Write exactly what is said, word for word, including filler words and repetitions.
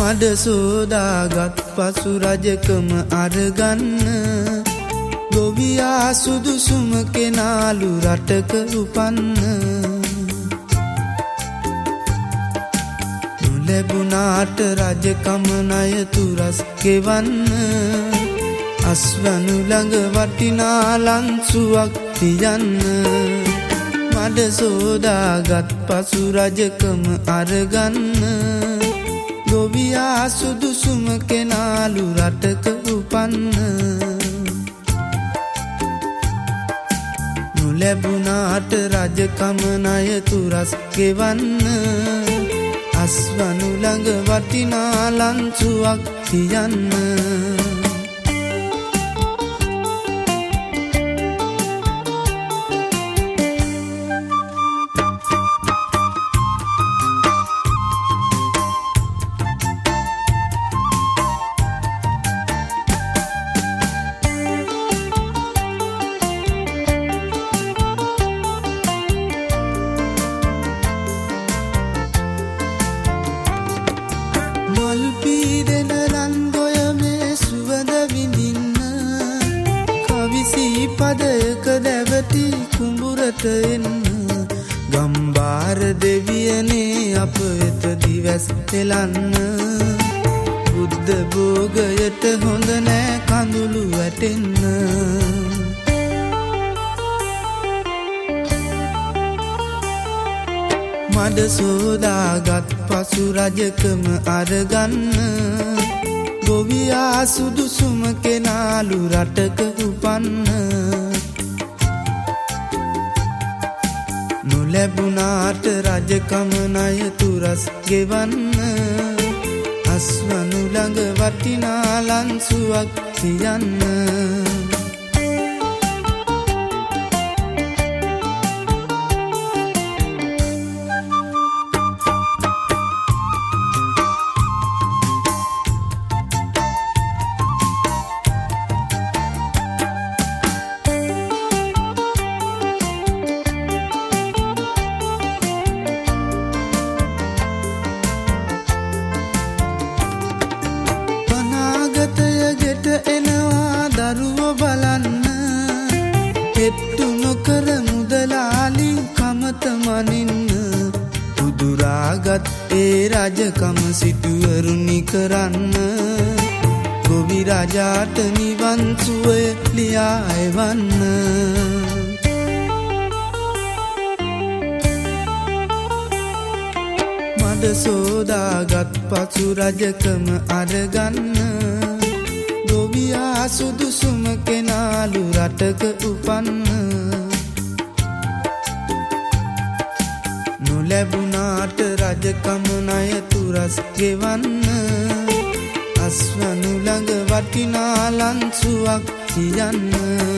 මඩ සෝදාගත් පසු රජකම අරගන්න ගොවියා සුදුසුම කෙනාලු රටක උපන්න නොලැබුණාට රජකම ණය තුරස් ගෙවන්න අස්වනු ළඟ වටිනා ලන්සුවක් තියන්න මඩ සෝදාගත් පසු රජකම අරගන්න ගොවියා සුදුසුම කෙනාලු රටක උපන්න නොලැබුණාට රජකම ණය තුරස් ගෙවන්න අස්වනු ළඟ වටිනා ලන්සුවක් තියන්න පදයක දැවටි කුඹුරට එන්න ගම්බාර දෙවියනේ අප වෙත දිවැස් එලන්න බුද්ධ භෝගයට හොඳ නෑ කඳුළු වැටෙන්න මඩ සෝදාගත් පසු රජකම අරගන්න ගොවියා සුදුසුම කෙනාලු රටක උපන්න නොලැබුණාට රජකම ණය තුරස් ගෙවන්න අස්වනු ළඟ වටිනා ලන්සුවක් තියන්න දරුවෝ බලන්න පෙට්ටු නොකර මුදලාලි කමත මනින්න උදුරාගත් ඒ රජකම සිටුවරුනි කරන්න ගොවි රජාට නිවන් සුවය ලියා එවන්න මඩ සෝදාගත් පසු රජකම අරගන්න ගොවියා සුදුසුම කෙනාලු රටක උපන්න නොලැබුණාට රජකම ණය තුරස් ගෙවන්න අස්වනු ළඟ වටිනා ලන්සුවක් තියන්න